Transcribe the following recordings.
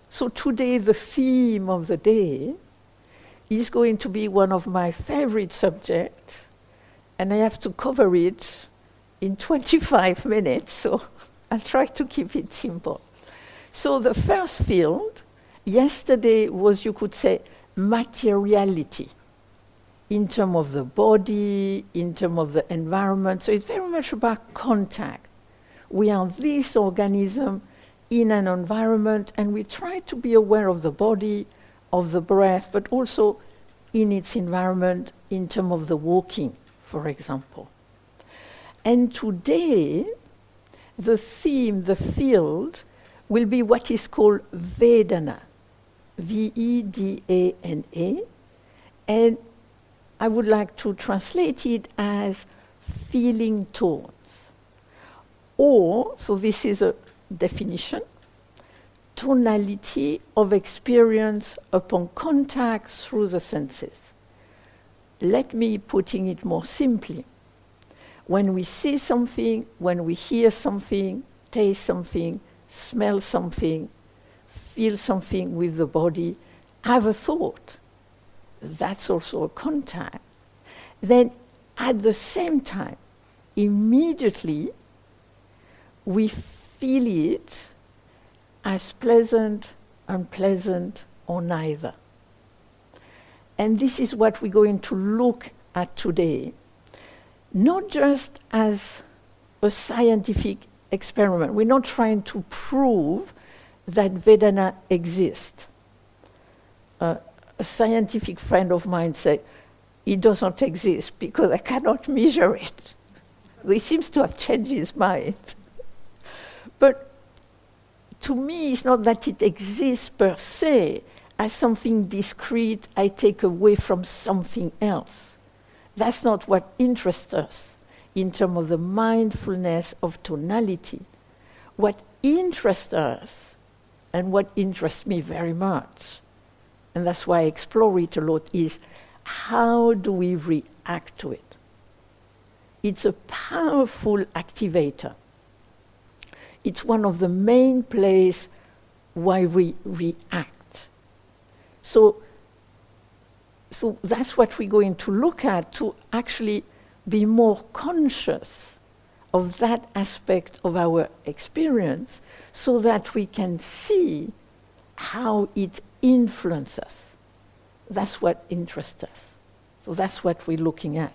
So today the theme of the day is going to be one of my favorite subjects, and I have to cover it in 25 minutes, so I'll try to keep it simple. So the first field yesterday was, you could say, materiality, in terms of the body, in terms of the environment. So it's very much about contact. We are this organism in an environment, and we try to be aware of the body, of the breath, but also in its environment in terms of the walking, for example. And today, the theme, the field, will be what is called Vedana, V-E-D-A-N-A, and I would like to translate it as feeling tones. Or, so this is a definition, tonality of experience upon contact through the senses. Let me putting it more simply. When we see something, when we hear something, taste something, smell something, feel something with the body, have a thought, that's also a contact. Then at the same time, immediately, we feel it as pleasant, unpleasant, or neither. And this is what we're going to look at today, not just as a scientific experiment. We're not trying to prove that Vedana exists. A scientific friend of mine said, it doesn't exist because I cannot measure it. So he seems to have changed his mind. But to me, it's not that it exists per se as something discrete I take away from something else. That's not what interests us in terms of the mindfulness of tonality. What interests us, and what interests me very much, and that's why I explore it a lot, is how do we react to it? It's a powerful activator. It's one of the main places why we react. So that's what we're going to look at, to actually be more conscious of that aspect of our experience, so that we can see how it influences us. That's what interests us. So that's what we're looking at.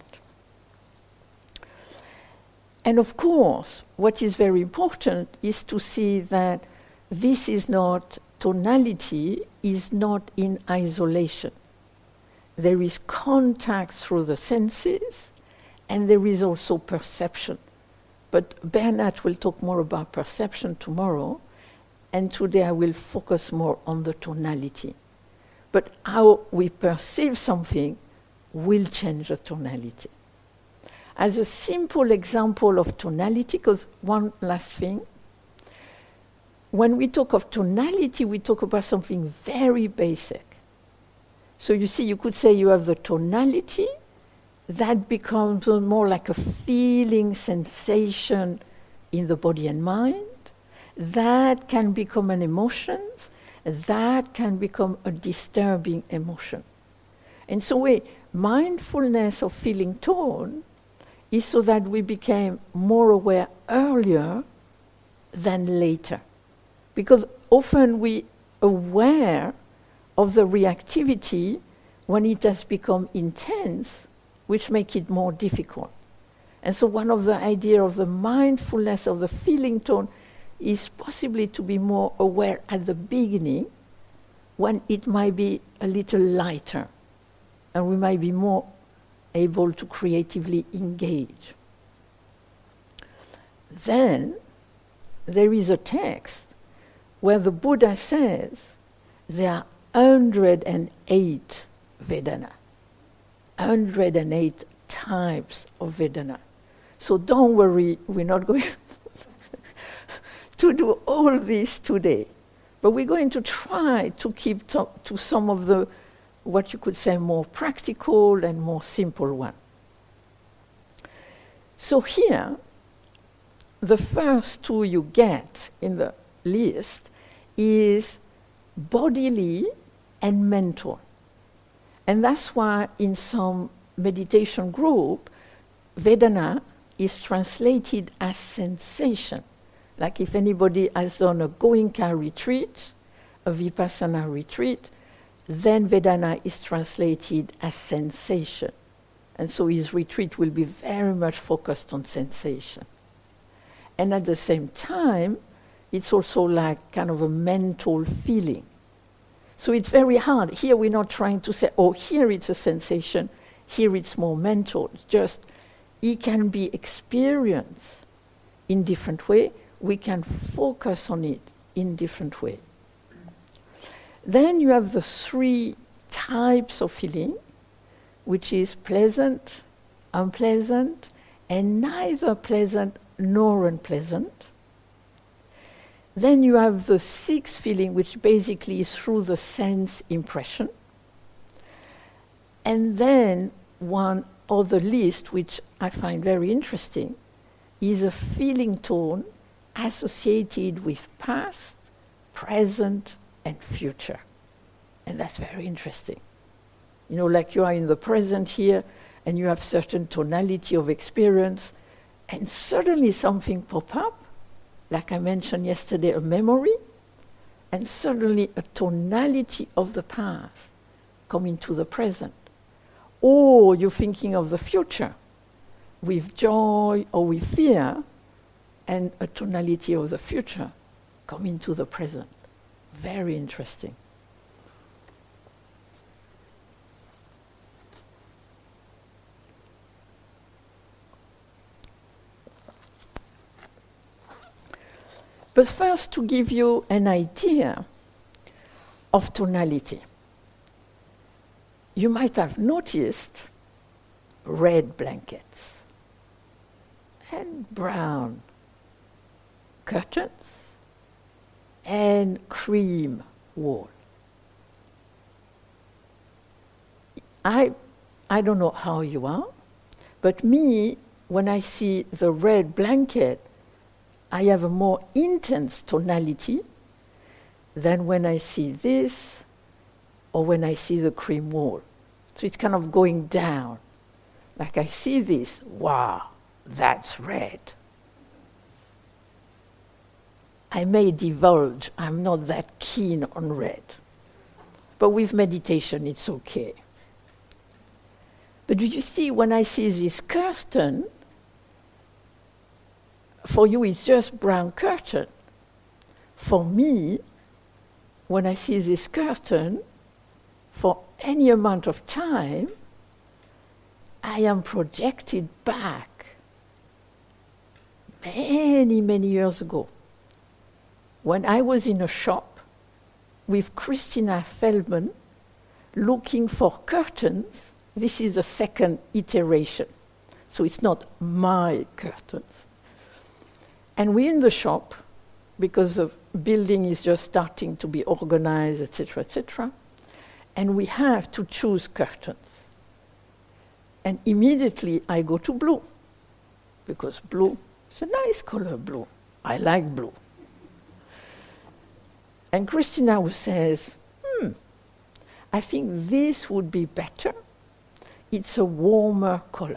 And of course, what is very important is to see that this is not, tonality is not in isolation. There is contact through the senses, and there is also perception. But Bernard will talk more about perception tomorrow, and today I will focus more on the tonality. But how we perceive something will change the tonality. As a simple example of tonality, because one last thing, when we talk of tonality, we talk about something very basic. So you see, you could say you have the tonality, that becomes more like a feeling, sensation in the body and mind. That can become an emotion, that can become a disturbing emotion. And so mindfulness of feeling tone is so that we became more aware earlier than later. Because often we aware of the reactivity when it has become intense, which make it more difficult. And so one of the idea of the mindfulness of the feeling tone is possibly to be more aware at the beginning, when it might be a little lighter, and we might be more able to creatively engage. Then there is a text where the Buddha says there are 108 Vedana, 108 types of Vedana. So don't worry, we're not going to do all this today. But we're going to try to keep to some of the, what you could say, more practical and more simple one. So here, the first two you get in the list is bodily and mental. And that's why in some meditation group, Vedana is translated as sensation. Like if anybody has done a Goenka retreat, a Vipassana retreat, then Vedana is translated as sensation. And so his retreat will be very much focused on sensation. And at the same time, it's also like kind of a mental feeling. So it's very hard. Here we're not trying to say, oh, here it's a sensation, here it's more mental. It's just, it can be experienced in different way. We can focus on it in different way. Then you have the three types of feeling, which is pleasant, unpleasant, and neither pleasant nor unpleasant. Then you have the sixth feeling, which basically is through the sense impression. And then one other list, which I find very interesting, is a feeling tone associated with past, present, and future. And that's very interesting. You know, like you are in the present here, and you have certain tonality of experience, and suddenly something pop up, like I mentioned yesterday, a memory, and suddenly a tonality of the past come into the present. Or you're thinking of the future with joy or with fear, and a tonality of the future come into the present. Very interesting. But first, to give you an idea of tonality, you might have noticed red blankets and brown curtains and cream wall. I don't know how you are, but me, when I see the red blanket, I have a more intense tonality than when I see this or when I see the cream wall. So it's kind of going down. Like I see this, wow, that's red. I may divulge, I'm not that keen on red. But with meditation, it's okay. But do you see, when I see this curtain, for you it's just brown curtain. For me, when I see this curtain, for any amount of time, I am projected back many, many years ago, when I was in a shop with Christina Feldman looking for curtains. This is the second iteration, so it's not my curtains. And we're in the shop because the building is just starting to be organized, etc., and we have to choose curtains. And immediately I go to blue, because blue is a nice color, blue. I like blue. And Christina says, I think this would be better. It's a warmer color.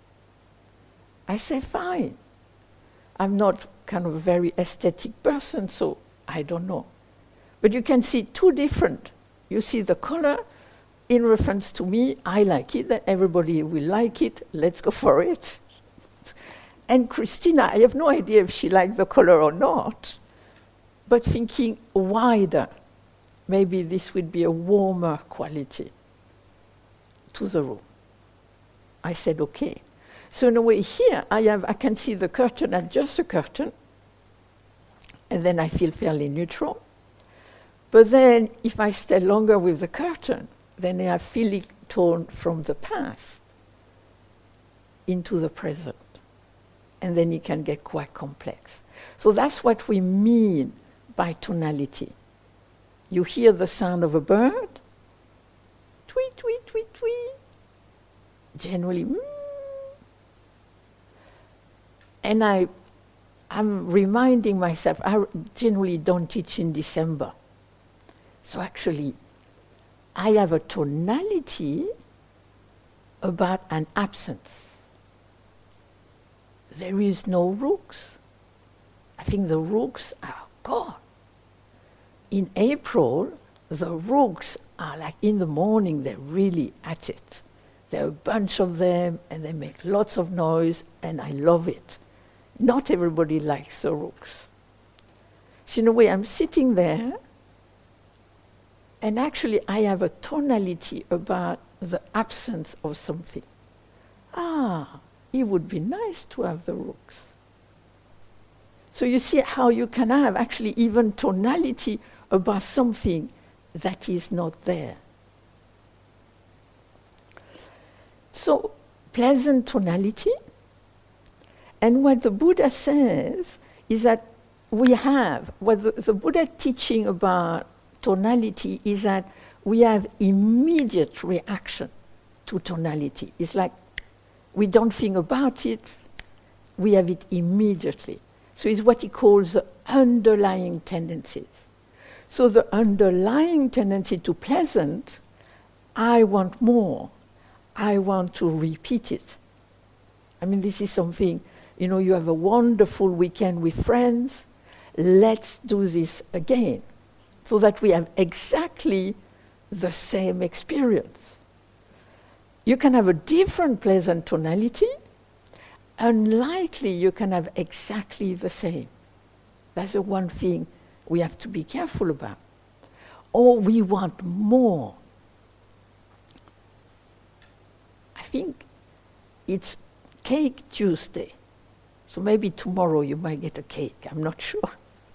I say, fine. I'm not kind of a very aesthetic person, so I don't know. But you can see two different. You see the color in reference to me, I like it, that everybody will like it, let's go for it. And Christina, I have no idea if she liked the color or not, but thinking wider, maybe this would be a warmer quality to the room. I said, okay. So in a way here, I can see the curtain as just a curtain, and then I feel fairly neutral. But then if I stay longer with the curtain, then I have feeling tone from the past into the present. And then it can get quite complex. So that's what we mean by tonality. You hear the sound of a bird, tweet, tweet, tweet, tweet, generally, And I'm reminding myself, I generally don't teach in December. So actually, I have a tonality about an absence. There is no rooks. I think the rooks are gone. In April, the rooks are like in the morning, they're really at it. There are a bunch of them, and they make lots of noise, and I love it. Not everybody likes the rooks. So in a way, I'm sitting there, and actually I have a tonality about the absence of something. It would be nice to have the rooks. So you see how you can have actually even tonality about something that is not there. So, pleasant tonality. And what the Buddha says is that we have, what the Buddha teaching about tonality is that we have immediate reaction to tonality. It's like we don't think about it, we have it immediately. So it's what he calls the underlying tendencies. So the underlying tendency to pleasant, I want more. I want to repeat it. I mean, this is something, you have a wonderful weekend with friends. Let's do this again, so that we have exactly the same experience. You can have a different pleasant tonality. Unlikely you can have exactly the same. That's the one thing we have to be careful about. Or we want more. I think it's Cake Tuesday. So maybe tomorrow you might get a cake, I'm not sure.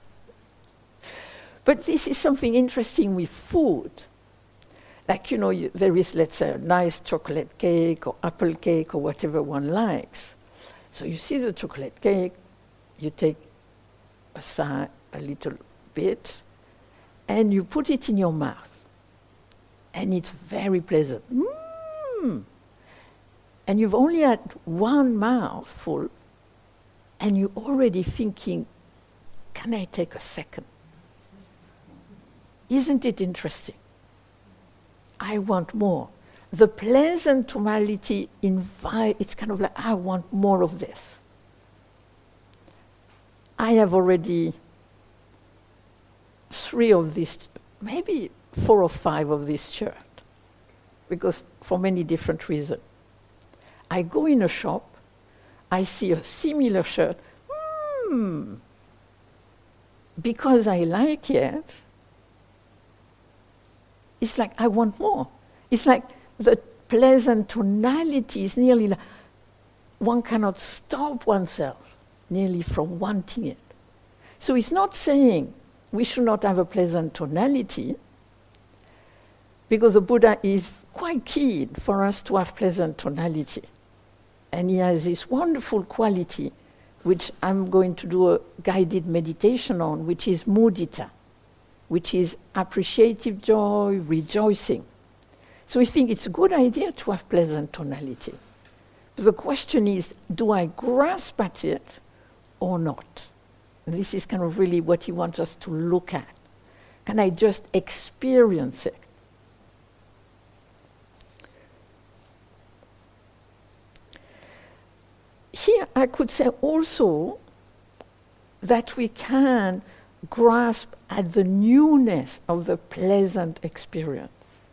But this is something interesting with food. Like, there is, let's say, a nice chocolate cake or apple cake or whatever one likes. So you see the chocolate cake, you take a little bit, and you put it in your mouth. And it's very pleasant. And you've only had one mouthful, and you're already thinking, can I take a second? Isn't it interesting? I want more. The pleasant tonality it's kind of like, I want more of this. I have already 3 of these, maybe 4 or 5 of this shirt, because for many different reasons. I go in a shop, I see a similar shirt, because I like it, it's like I want more. It's like the pleasant tonality is nearly like one cannot stop oneself nearly from wanting it. So it's not saying we should not have a pleasant tonality, because the Buddha is quite keen for us to have pleasant tonality. And he has this wonderful quality, which I'm going to do a guided meditation on, which is mudita, which is appreciative joy, rejoicing. So we think it's a good idea to have pleasant tonality. But the question is, do I grasp at it or not? And this is kind of really what he wants us to look at. Can I just experience it? Here I could say also that we can grasp at the newness of the pleasant experience.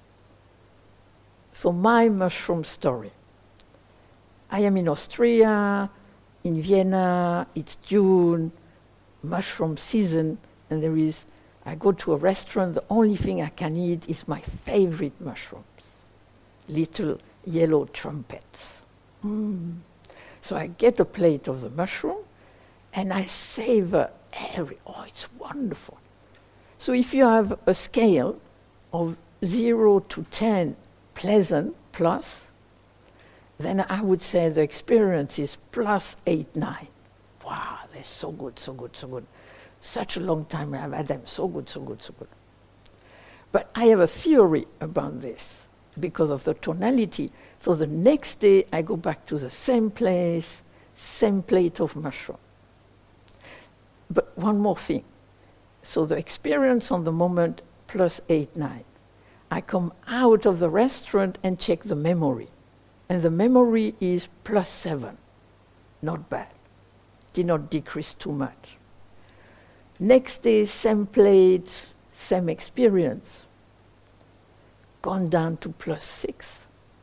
So my mushroom story. I am in Austria, in Vienna, it's June, mushroom season, and I go to a restaurant, the only thing I can eat is my favorite mushrooms, little yellow trumpets. So I get a plate of the mushroom, and I savor it's wonderful. So if you have a scale of 0 to 10 pleasant plus, then I would say the experience is plus 8, 9. Wow, they're so good, so good, so good. Such a long time I've had them, so good, so good, so good. But I have a theory about this because of the tonality. So the next day I go back to the same place, same plate of mushroom. But one more thing. So the experience on the moment plus 8, 9. I come out of the restaurant and check the memory. And the memory is plus 7. Not bad. Did not decrease too much. Next day, same plate, same experience. Gone down to plus 6.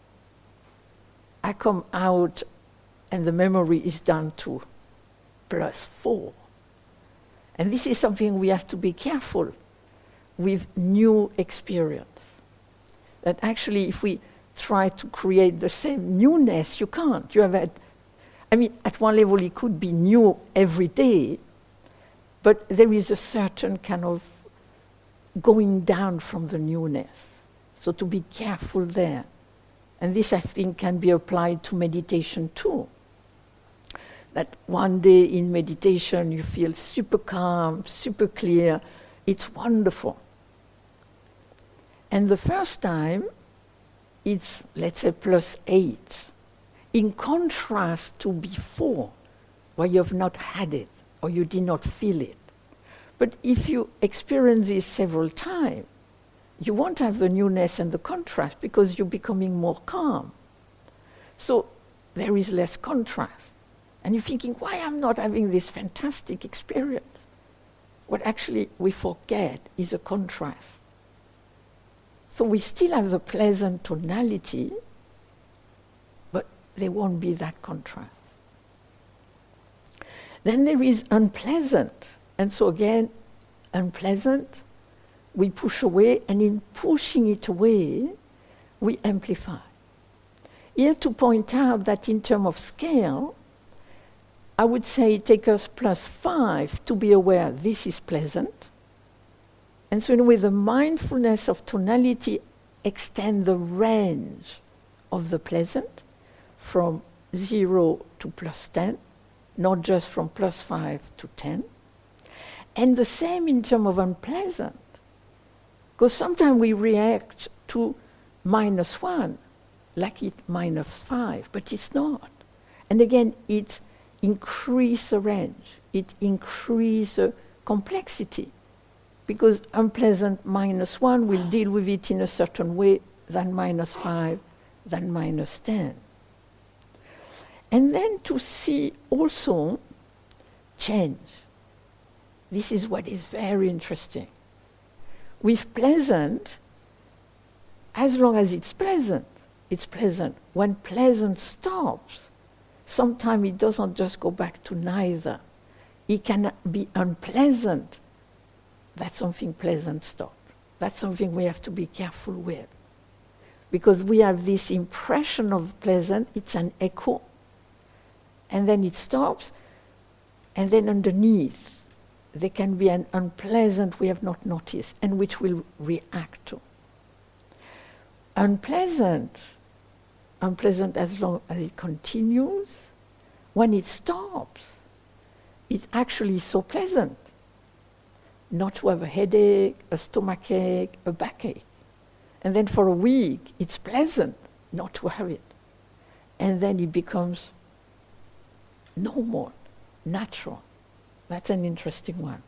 I come out and the memory is down to plus 4. And this is something we have to be careful with new experience. That actually if we try to create the same newness, you can't. You have at one level it could be new every day, but there is a certain kind of going down from the newness. So to be careful there. And this, I think, can be applied to meditation too. That one day in meditation you feel super calm, super clear. It's wonderful. And the first time, it's, let's say, plus 8. In contrast to before, where you have not had it, or you did not feel it. But if you experience this several times, you won't have the newness and the contrast because you're becoming more calm. So there is less contrast. And you're thinking, why I'm not having this fantastic experience? What actually we forget is a contrast. So we still have the pleasant tonality, but there won't be that contrast. Then there is unpleasant. And so again, unpleasant, we push away, and in pushing it away, we amplify. Here to point out that in terms of scale, I would say it takes us plus 5 to be aware this is pleasant. And so with the mindfulness of tonality, extend the range of the pleasant from 0 to plus 10, not just from plus 5 to 10. And the same in terms of unpleasant. Because sometimes we react to minus 1 like it's minus 5, but it's not. And again, it increases the range, it increases the complexity, because unpleasant minus 1 will deal with it in a certain way than minus 5, than minus 10. And then to see also change. This is what is very interesting. With pleasant, as long as it's pleasant, it's pleasant. When pleasant stops, sometimes it doesn't just go back to neither. It can be unpleasant that something pleasant stops. That's something we have to be careful with. Because we have this impression of pleasant, it's an echo, and then it stops, and then underneath, there can be an unpleasant we have not noticed, and which we'll react to. Unpleasant as long as it continues. When it stops, it's actually so pleasant not to have a headache, a stomachache, a backache. And then for a week, it's pleasant not to have it. And then it becomes normal, natural. That's an interesting one.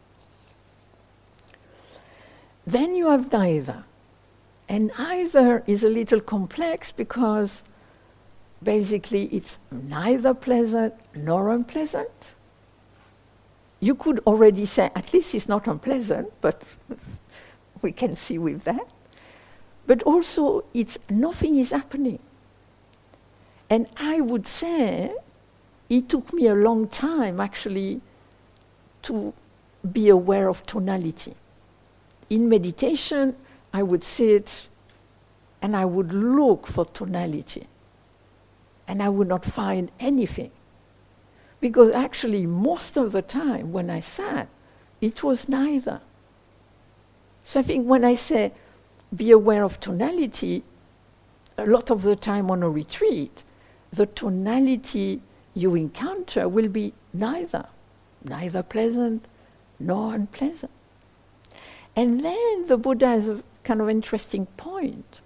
Then you have neither. And neither is a little complex because basically it's neither pleasant nor unpleasant. You could already say, at least it's not unpleasant, but we can see with that. But also, it's nothing is happening. And I would say it took me a long time, actually, to be aware of tonality. In meditation, I would sit and I would look for tonality. And I would not find anything. Because actually, most of the time when I sat, it was neither. So I think when I say be aware of tonality, a lot of the time on a retreat, the tonality you encounter will be neither pleasant nor unpleasant. And then the Buddha has a kind of interesting point.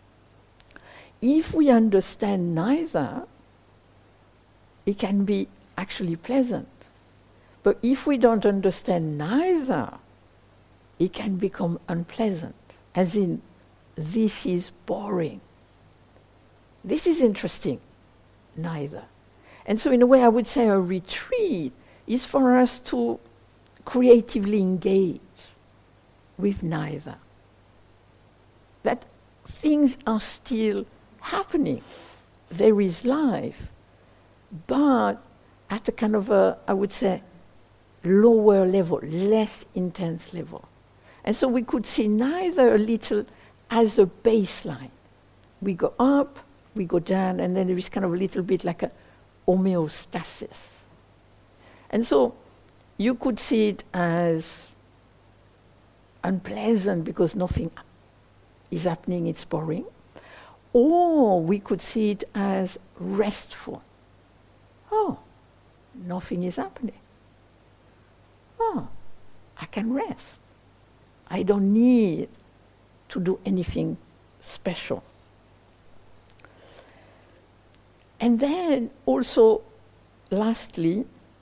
If we understand neither, it can be actually pleasant. But if we don't understand neither, it can become unpleasant, as in, this is boring. This is interesting, neither. And so in a way I would say a retreat is for us to creatively engage with neither. That things are still happening. There is life, but at a kind of a, I would say, lower level, less intense level. And so we could see neither a little as a baseline. We go up, we go down, and then there is kind of a little bit like a homeostasis. And so you could see it as unpleasant because nothing is happening, it's boring. Or we could see it as restful. Oh, nothing is happening. Oh, I can rest. I don't need to do anything special. And then also, lastly,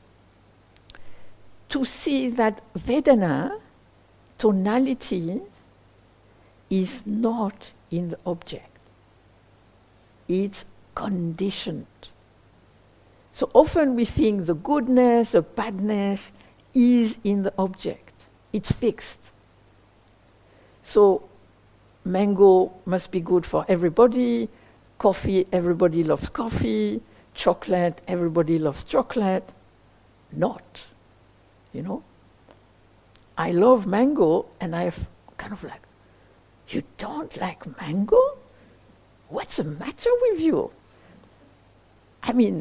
to see that Vedana, tonality, is not in the object. It's conditioned. So often we think the goodness, the badness is in the object. It's fixed. So mango must be good for everybody, coffee, everybody loves coffee, chocolate, everybody loves chocolate. Not, you know. I love mango, and I've kind of like, you don't like mango? What's the matter with you? I mean,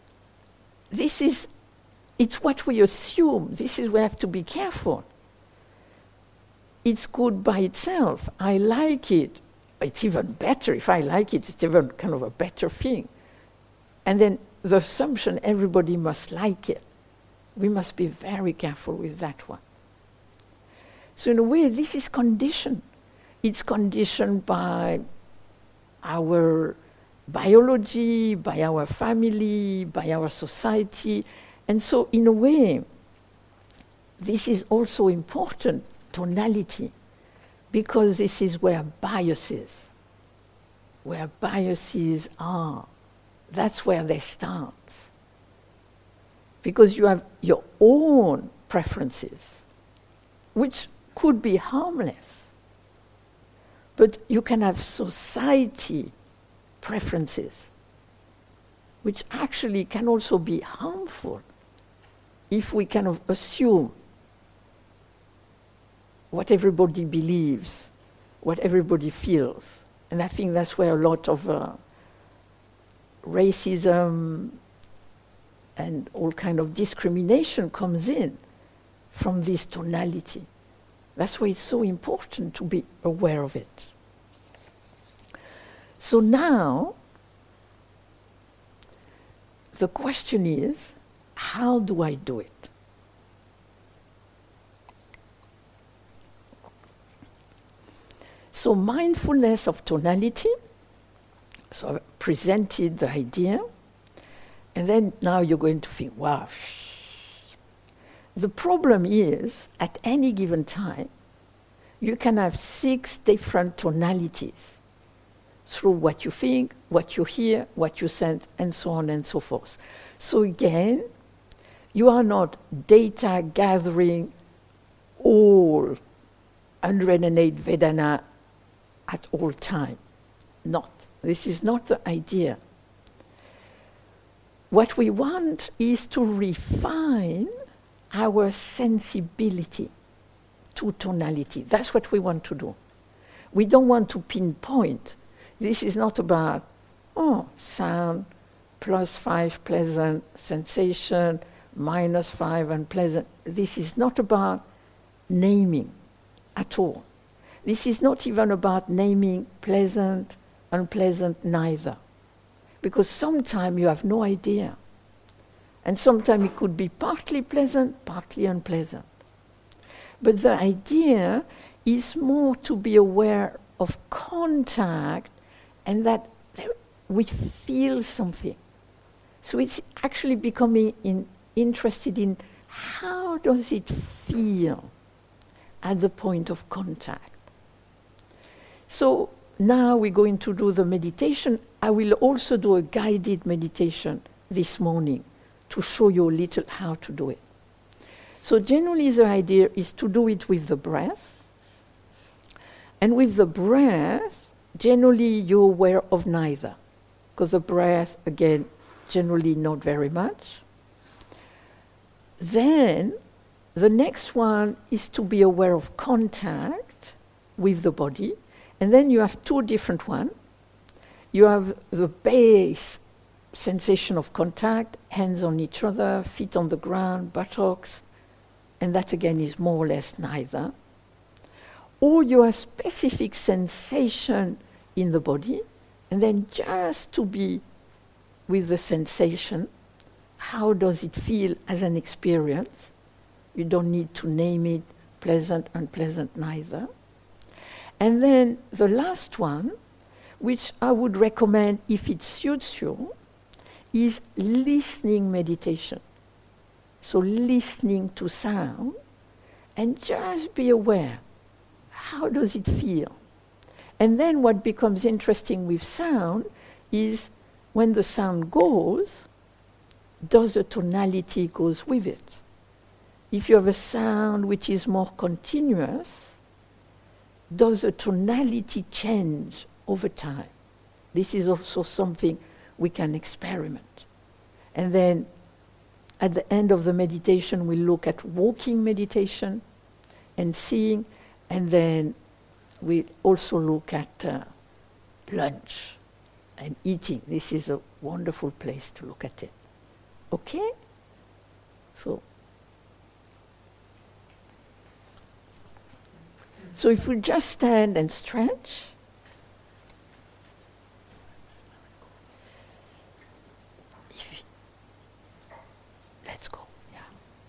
it's what we assume. This is where we have to be careful. It's good by itself. I like it. It's even better if I like it. It's even kind of a better thing. And then the assumption everybody must like it. We must be very careful with that one. So in a way, this is conditioned. It's conditioned by our biology, by our family, by our society. And so in a way, this is also important, tonality, because this is where biases are. That's where they start. Because you have your own preferences, which could be harmless. But you can have society preferences, which actually can also be harmful if we kind of assume what everybody believes, what everybody feels. And I think that's where a lot of racism and all kind of discrimination comes in, from this tonality. That's why it's so important to be aware of it. So now, the question is, how do I do it? So mindfulness of tonality, so I've presented the idea, and then now you're going to think, wow. The problem is, at any given time, you can have 6 different tonalities through what you think, what you hear, what you sense, and so on and so forth. So again, you are not data gathering all 108 Vedana at all time. Not. This is not the idea. What we want is to refine our sensibility to tonality. That's what we want to do. We don't want to pinpoint. This is not about, sound, +5 pleasant sensation, -5 unpleasant. This is not about naming at all. This is not even about naming pleasant, unpleasant, neither. Because sometimes you have no idea. And sometimes it could be partly pleasant, partly unpleasant. But the idea is more to be aware of contact and that we feel something. So it's actually becoming interested in how does it feel at the point of contact. So now we're going to do the meditation. I will also do a guided meditation this morning to show you a little how to do it. So generally the idea is to do it with the breath. And with the breath, generally you're aware of neither. Because the breath, again, generally not very much. Then the next one is to be aware of contact with the body. And then you have two different ones. You have the base sensation of contact, hands on each other, feet on the ground, buttocks, and that again is more or less neither. Or you have specific sensation in the body, and then just to be with the sensation, how does it feel as an experience? You don't need to name it pleasant, unpleasant, neither. And then the last one, which I would recommend if it suits you, is listening meditation. So listening to sound and just be aware. How does it feel? And then what becomes interesting with sound is when the sound goes, does the tonality goes with it? If you have a sound which is more continuous, does the tonality change over time? This is also something we can experiment. And then at the end of the meditation, we look at walking meditation and seeing, and then we also look at lunch and eating. This is a wonderful place to look at it. Okay? So if we just stand and stretch, let's go. Yeah.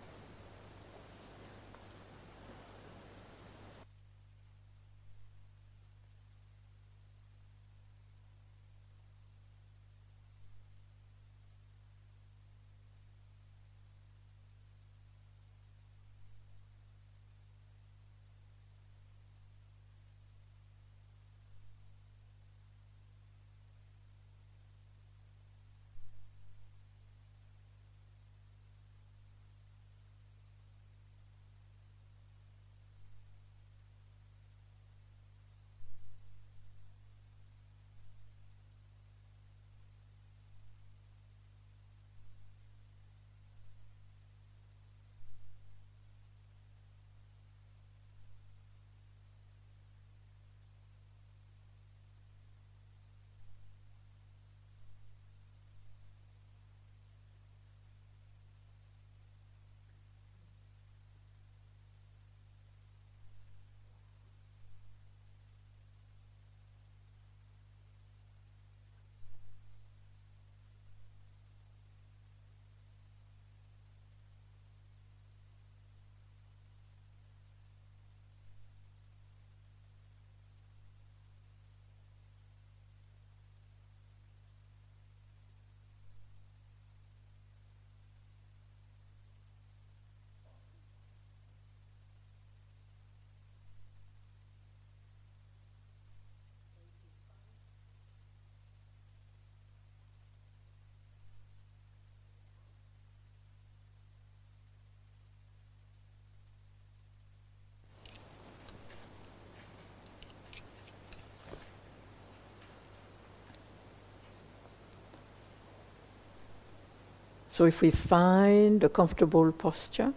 So if we find a comfortable posture,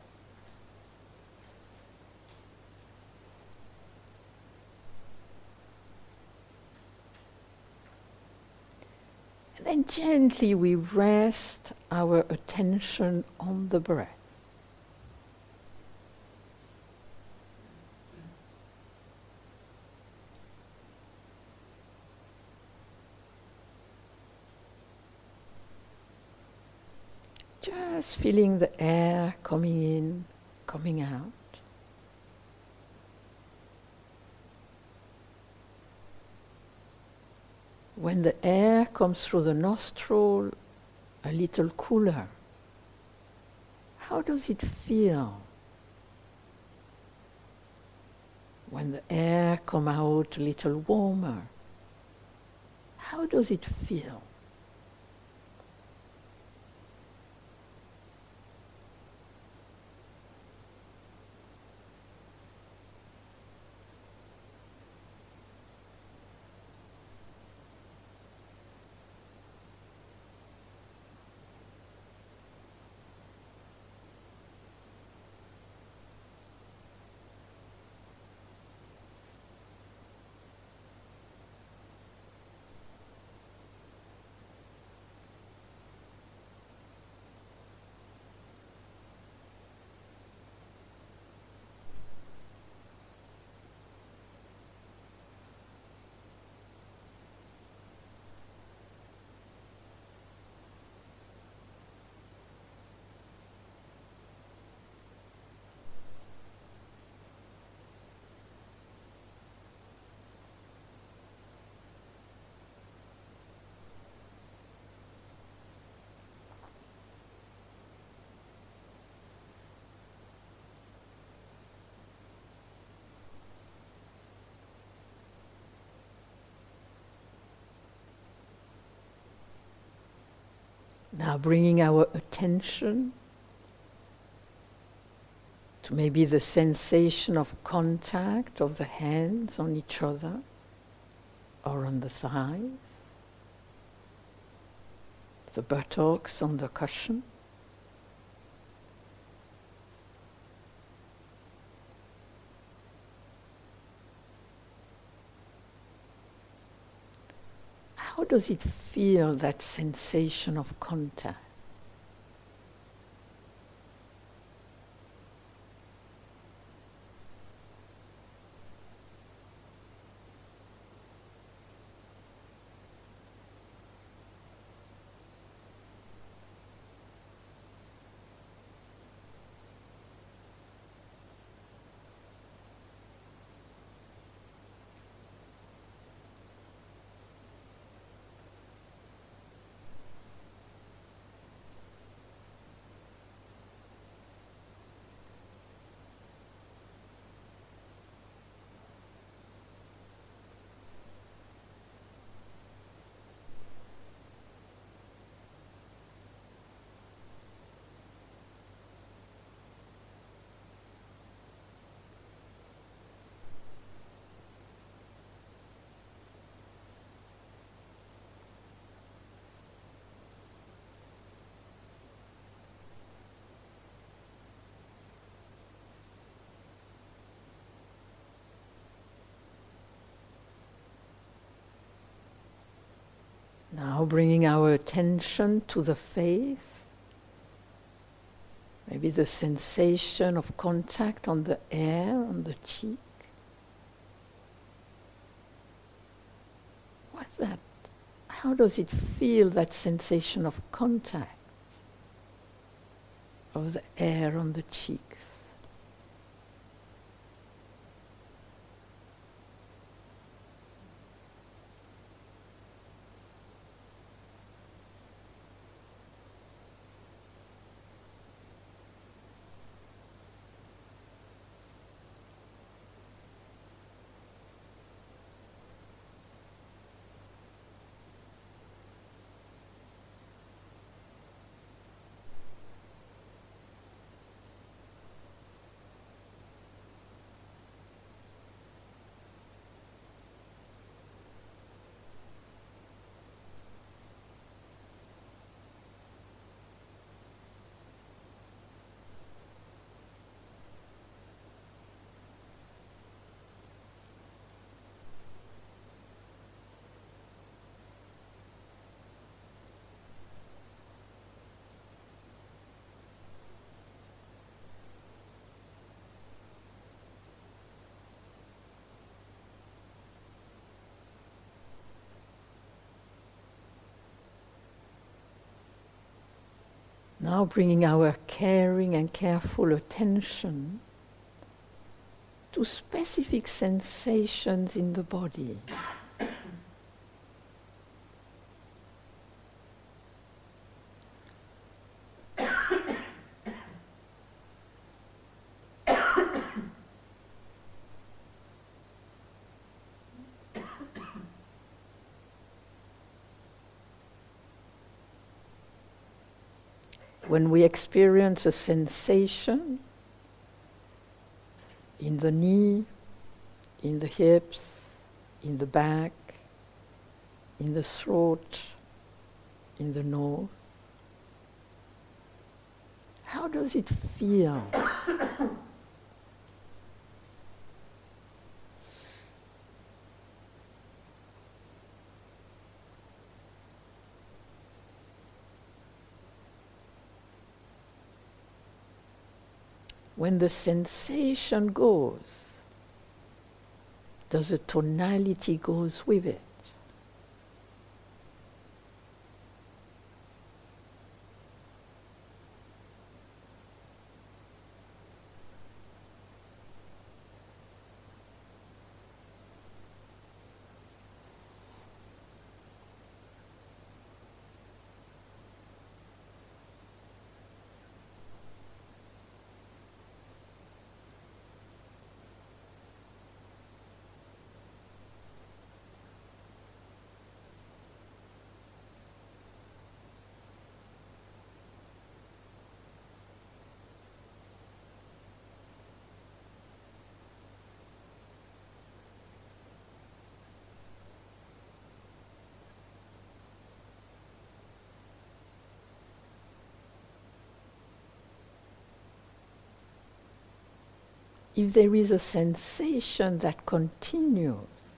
and then gently we rest our attention on the breath. Just feeling the air coming in, coming out. When the air comes through the nostril, a little cooler, how does it feel? when the air comes out a little warmer, how does it feel? Now bringing our attention to maybe the sensation of contact of the hands on each other or on the thighs, the buttocks on the cushion. How does it feel, that sensation of contact? Now bringing our attention to the face, maybe the sensation of contact on the air, on the cheek. What's that? How does it feel, that sensation of contact of the air on the cheeks? Now bringing our caring and careful attention to specific sensations in the body. When we experience a sensation in the knee, in the hips, in the back, in the throat, in the nose, how does it feel? When the sensation goes, does the tonality goes with it? If there is a sensation that continues,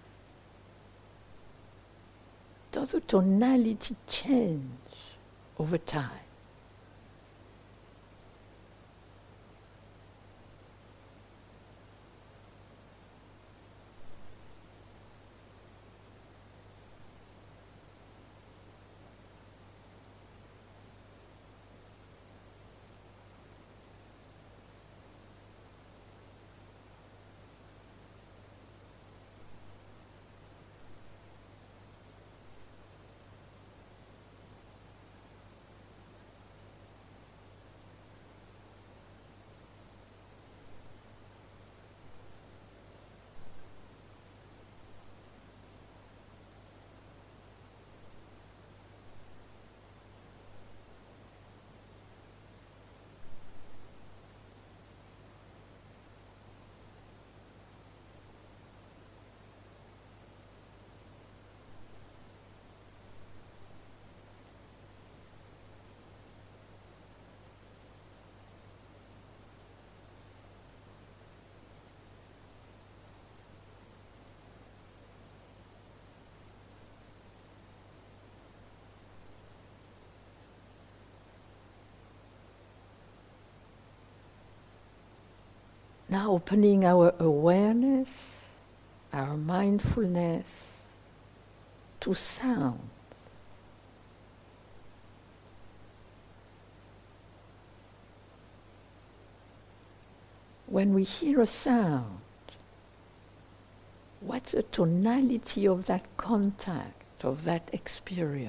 does the tonality change over time? Now opening our awareness, our mindfulness to sounds. When we hear a sound, what's the tonality of that contact, of that experience?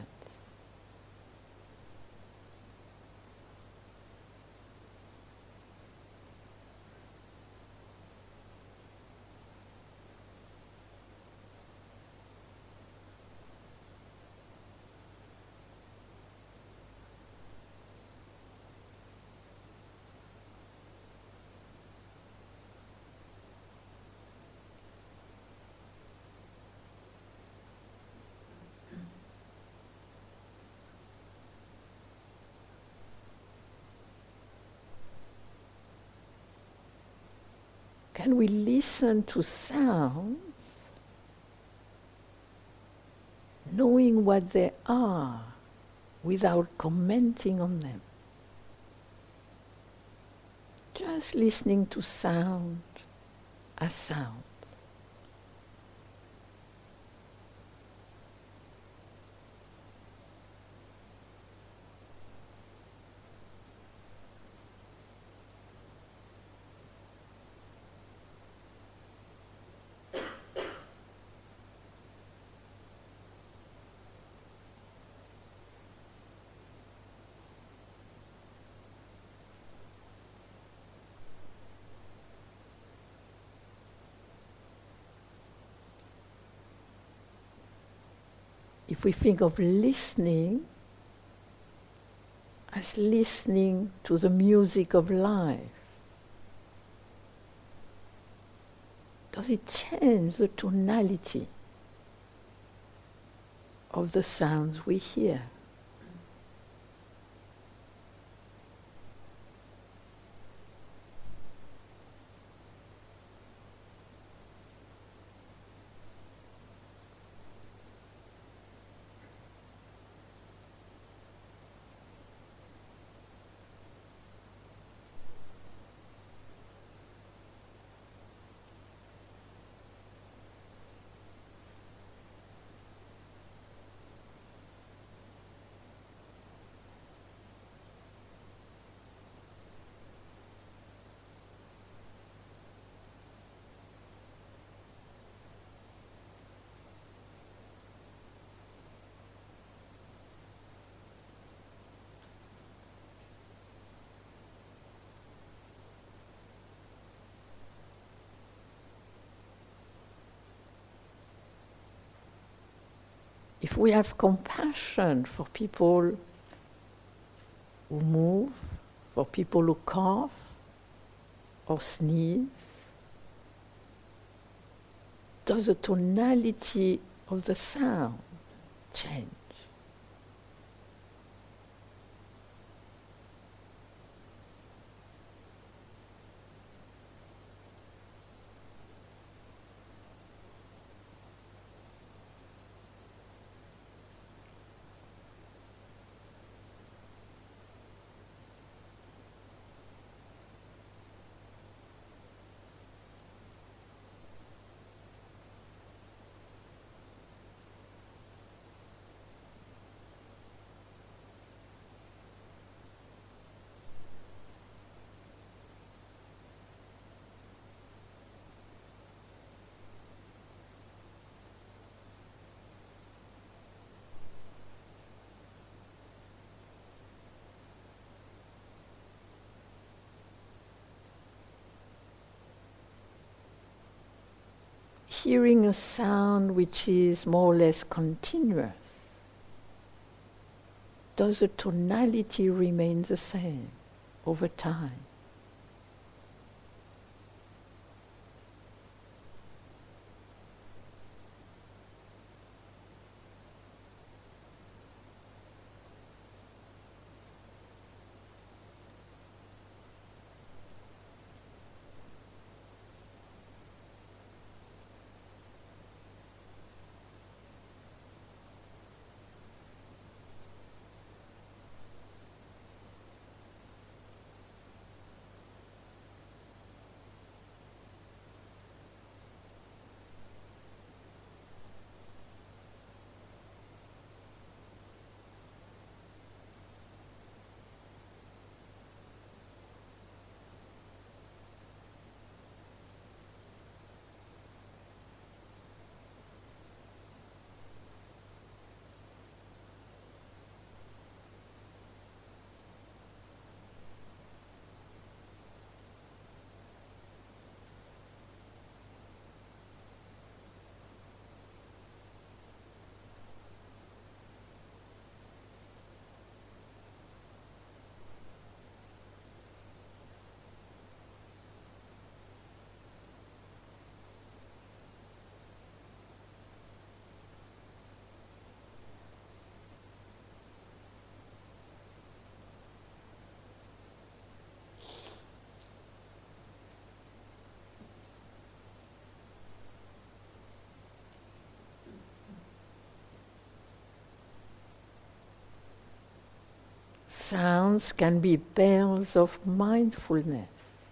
Can we listen to sounds, knowing what they are, without commenting on them? Just listening to sound as sound. If we think of listening, as listening to the music of life? Does it change the tonality of the sounds we hear? If we have compassion for people who move, for people who cough or sneeze, does the tonality of the sound change? Hearing a sound which is more or less continuous, does the tonality remain the same over time? Sounds can be bells of mindfulness,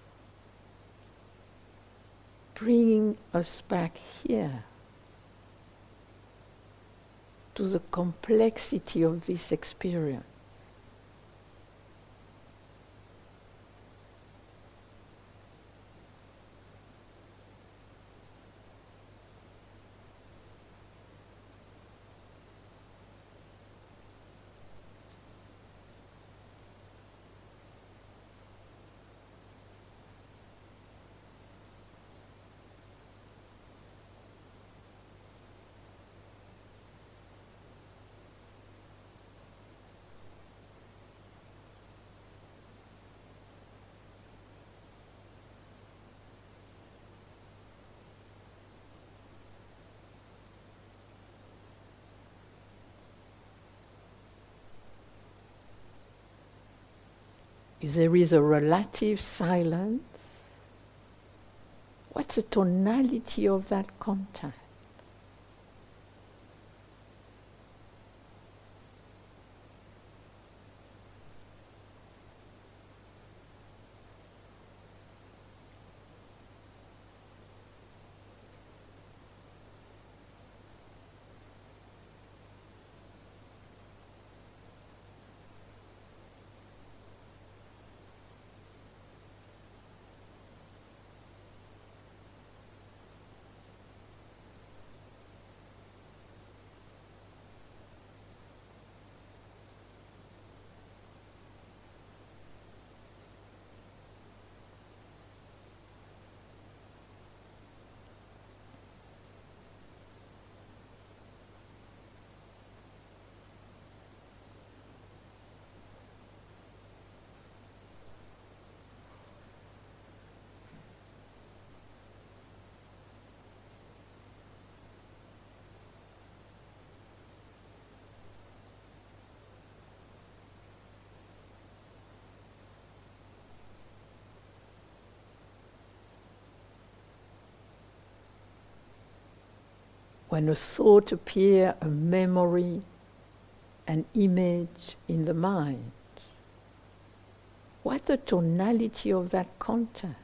bringing us back here to the complexity of this experience. If there is a relative silence, what's the tonality of that contact? When a thought appears, a memory, an image in the mind, what's the tonality of that contact?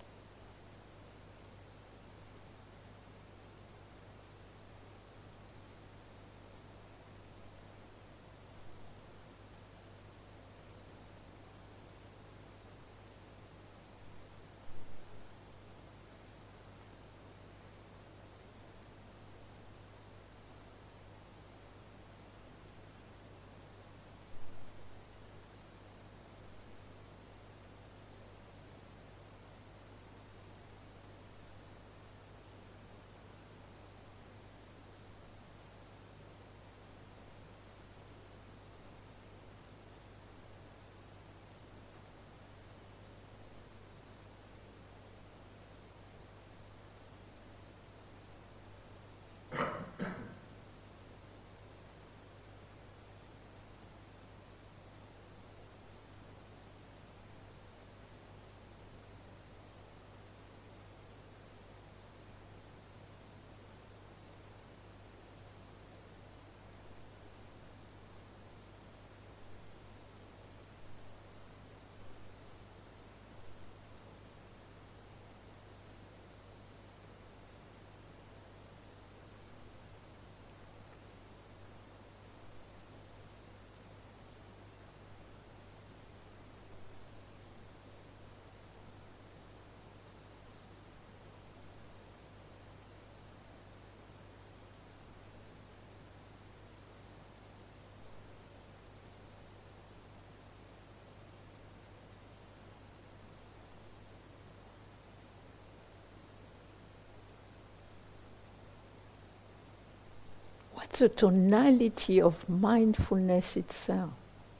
What's the tonality of mindfulness itself?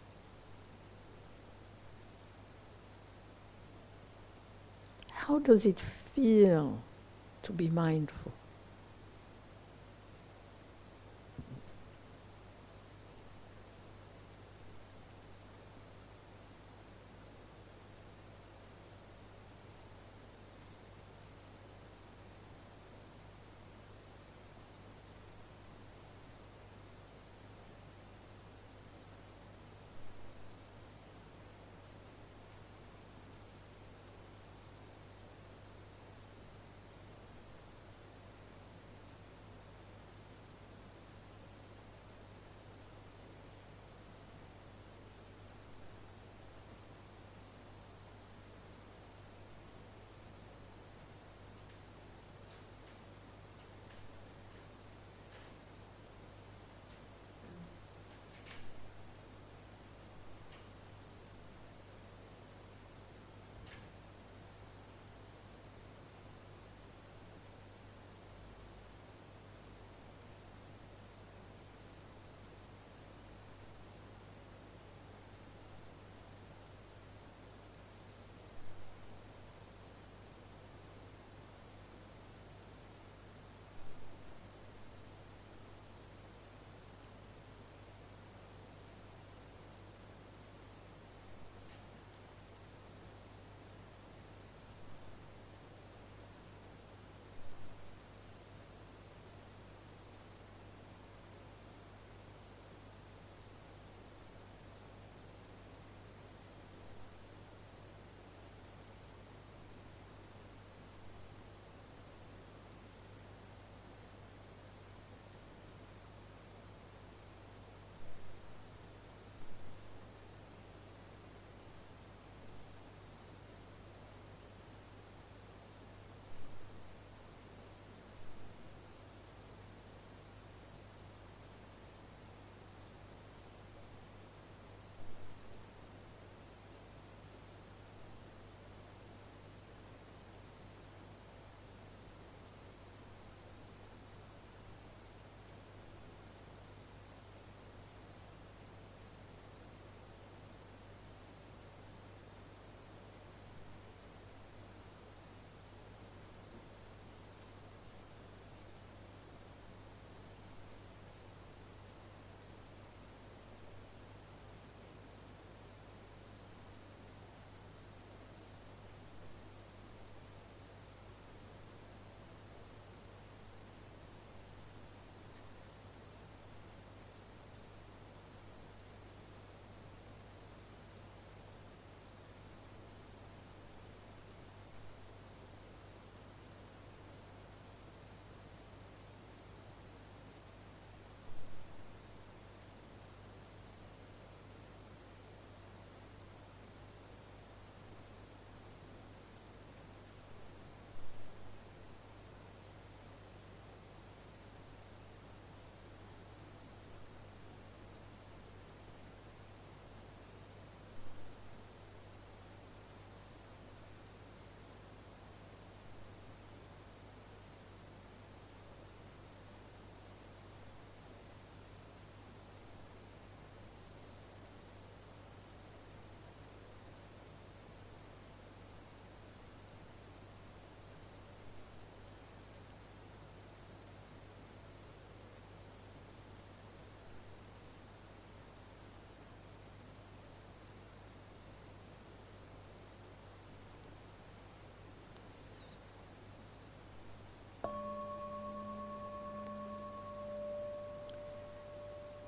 How does it feel to be mindful?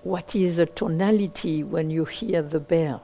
what is the tonality when you hear the bell.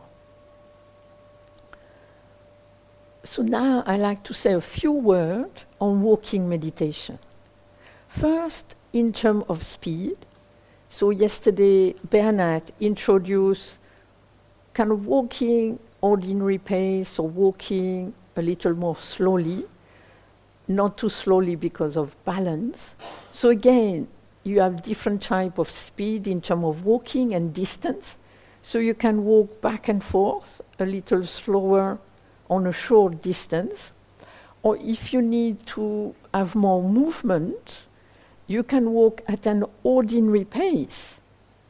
So now I like to say a few words on walking meditation. First, in terms of speed. So yesterday, Bernard introduced kind of walking ordinary pace or walking a little more slowly, not too slowly because of balance. So again, you have different type of speed in terms of walking and distance. So you can walk back and forth a little slower on a short distance. Or if you need to have more movement, you can walk at an ordinary pace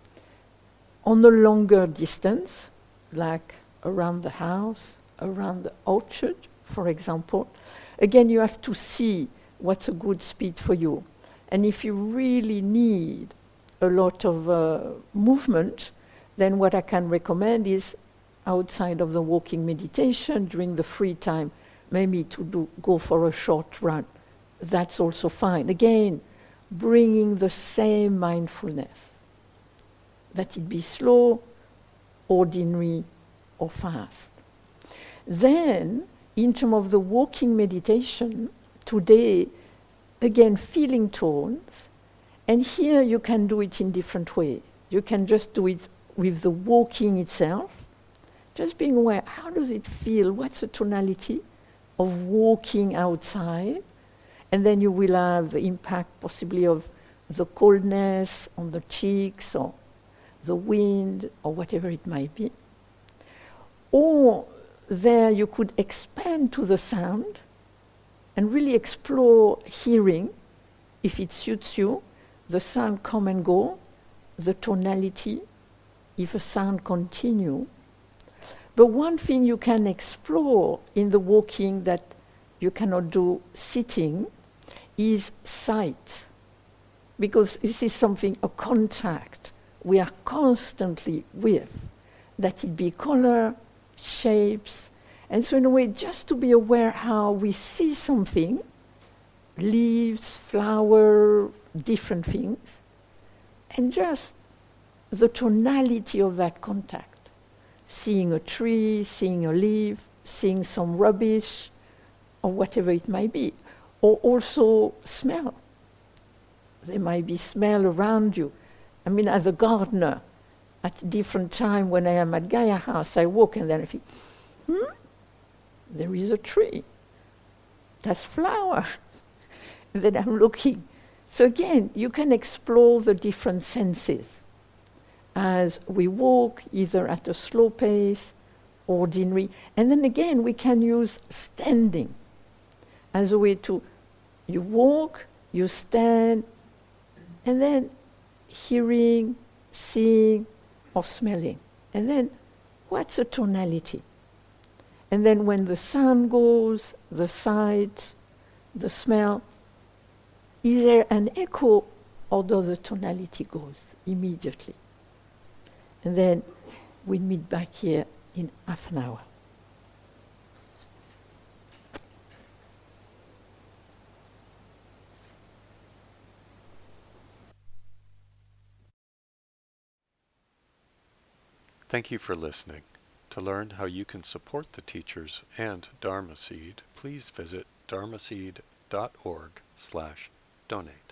on a longer distance, like around the house, around the orchard, for example. Again, you have to see what's a good speed for you. And if you really need a lot of movement, then what I can recommend is outside of the walking meditation, during the free time, maybe to go for a short run. That's also fine. Again, bringing the same mindfulness, that it be slow, ordinary, or fast. Then, in terms of the walking meditation, today, again, feeling tones, and here you can do it in different ways. You can just do it with the walking itself, just being aware, how does it feel? What's the tonality of walking outside? And then you will have the impact possibly of the coldness on the cheeks or the wind or whatever it might be. Or there you could expand to the sound and really explore hearing, if it suits you, the sound come and go, the tonality, if a sound continue. But one thing you can explore in the walking that you cannot do sitting is sight. Because this is something, a contact we are constantly with, that it be color, shapes, and so in a way just to be aware how we see something, leaves, flower, different things, and just the tonality of that contact. Seeing a tree, seeing a leaf, seeing some rubbish, or whatever it might be. Or also smell. There might be smell around you. I mean, as a gardener, at different time when I am at Gaia House, I walk and then I think, there is a tree. That's flower. And then I'm looking. So again, you can explore the different senses as we walk, either at a slow pace, ordinary. And then again, we can use standing as a way to, you walk, you stand, and then hearing, seeing, or smelling. And then, what's the tonality? And then when the sound goes, the sight, the smell, is there an echo, or does the tonality goes immediately? And then we meet back here in half an hour. Thank you for listening. To learn how you can support the teachers and Dharma Seed, please visit dharmaseed.org/donate.